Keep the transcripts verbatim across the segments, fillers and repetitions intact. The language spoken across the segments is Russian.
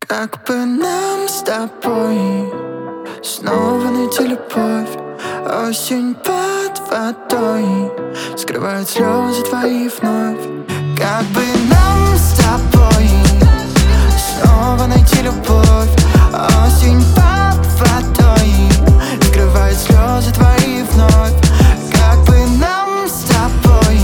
Как бы нам с тобой снова найти любовь. Осень под водой скрывает слезы твои вновь. Как бы нам с тобой снова найти любовь. Осень под водой скрывает слезы твои вновь. Как бы нам с тобой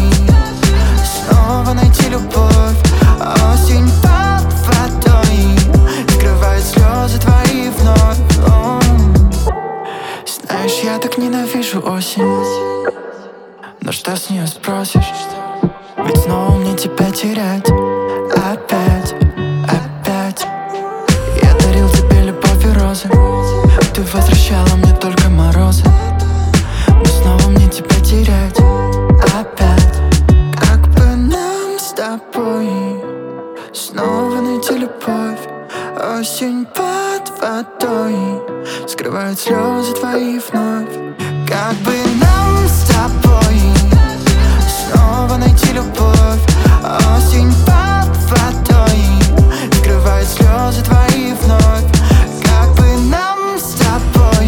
снова найти любовь. Осень под водой скрывает слезы твои вновь. О, знаешь, я так ненавижу осень, но что с нее спросишь? Ведь снова мне тебя терять. Опять, опять. Я дарил тебе любовь и розы, ты возвращала мне только морозы. Но снова мне тебя терять. Опять. Как бы нам с тобой снова найти любовь. Осень под водой скрывает слезы твои вновь. Как бы нам с тобой снова найти любовь. Осень под водой скрывает слезы твои вновь. Как бы нам с тобой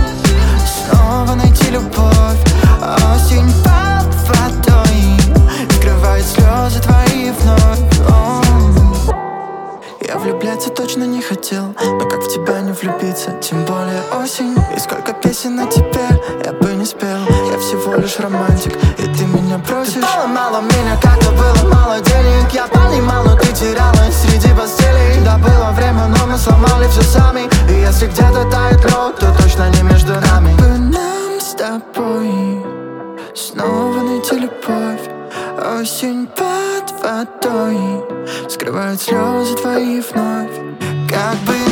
снова найти любовь. Осень под водой скрывает слезы твои вновь. О, я влюбляться точно не хотел, но как в тебя не влюбиться, тем более осень. И сколько песен о тебе я бы не спел. Я всего лишь романтик, и ты меня просишь. Ты поломала меня, как-то было мало денег. Я понимал, но ты терялась среди постелей. Да, было время, но мы сломали все сами. И если где-то тает лед, то точно не между нами. Как бы нам с тобой снова найти любовь. Осень под водой скрывает слезы твои вновь. Как бы